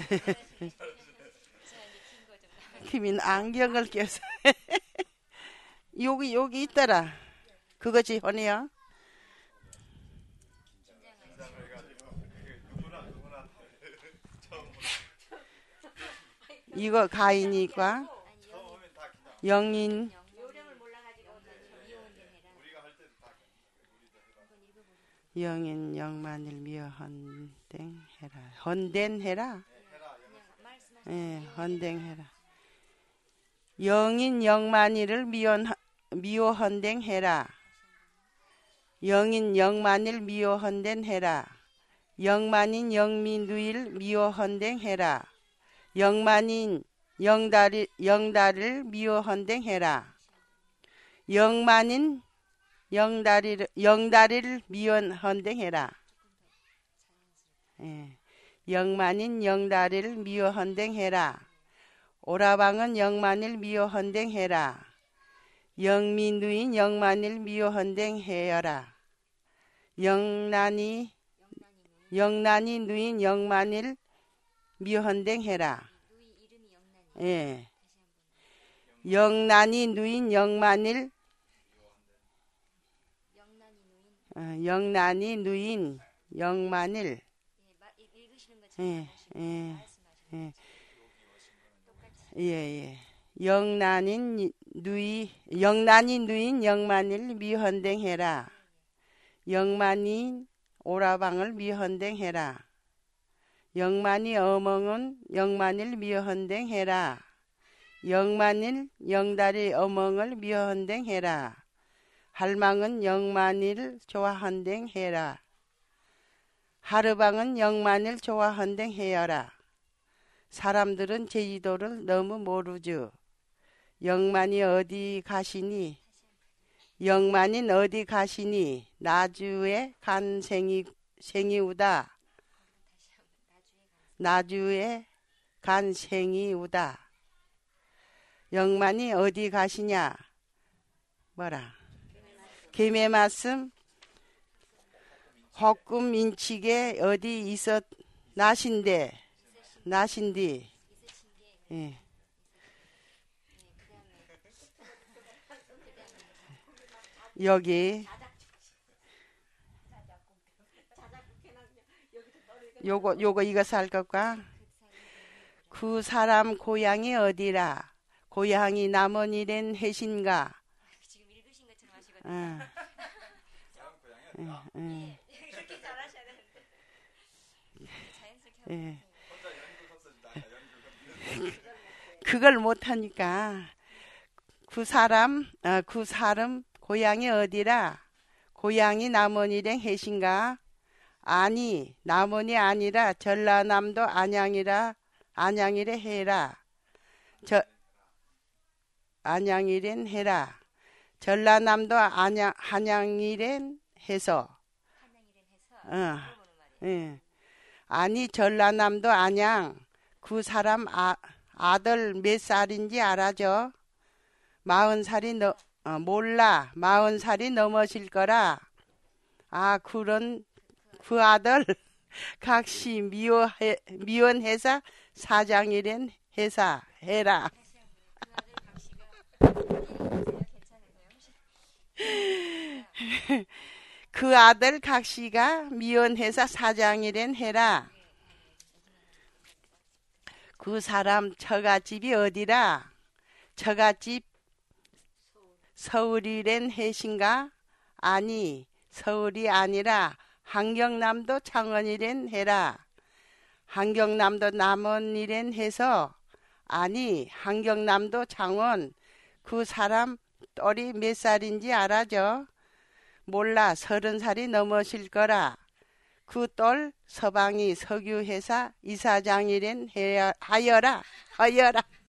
김인 안경을 껴서 여기 있더라. 그거지 혼이요. 이거 가인이과 영인 영인 영만일 미어 헌댕해라. 헌댄해라. 예, 헌댕해라. 영인 영만일을 미워 헌댕해라. 영인 영만일 미워 헌댕해라. 영만인 영민누일 미워 헌댕해라. 영만인 영다리를 미워 헌댕해라. 영만인 영다리를 미워 헌댕해라. 예. 영만인 영다리를 미워 헌댕해라. 오라방은 영만일 미워 헌댕해라. 영민누인 영만일 미워 헌댕해여라. 영란이 누인 영만일 미워 헌댕해라. 예. 영란이 누인 영만일 영란이 누인 영만일 예. 영란이 누인 영만일 미헌댕해라. 영만이 오라방을 미헌댕해라. 영만이 어멍은 영만일 미헌댕해라. 영만일 영다리 어멍을 미헌댕해라. 할망은 영만일 좋아헌댕해라. 하르방은 영만일 좋아헌댕해여라. 사람들은 제주도를 너무 모르죠. 영만이 어디 가시니? 영만인 어디 가시니? 나주에 간 생이우다. 나주에 간 생이우다. 영만이 어디 가시냐? 뭐라? 김의 말씀 헛꿈 인치게 어디 있었 나신디. 예. 여기 요거 이거 살 것과 그 사람 고향이 어디라. 고향이 남원이란 해신가. 지금 읽으신 것처럼 하시거든요. 이렇게 잘하셔야 되는데. 자연스럽게. 그걸 못하니까 그 사람 고향이 어디라. 고향이 남원이란 해신가. 아니 남원이 아니라 전라남도 안양이래 해라. 안양이란 해라. 전라남도 한양이란 해서. 아니 전라남도 안양 그 사람 아들 몇 살인지 알아죠? 40살이 몰라. 40살이 넘으실 거라. 그런 그 아들 각시 미원 회사 사장이란 회사 해라. 그 아들 각시가 미원 회사 사장이란 해라. 그 사람 처갓집이 어디라. 처갓집 서울이란 해신가. 아니 서울이 아니라 한경남도 창원이란 해라. 한경남도 남원이란 해서. 아니 한경남도 창원 그 사람 또리 몇 살인지 알아죠? 몰라. 30살이 넘으실 거라. 그 똘 서방이 석유회사 이사장이란 하여라.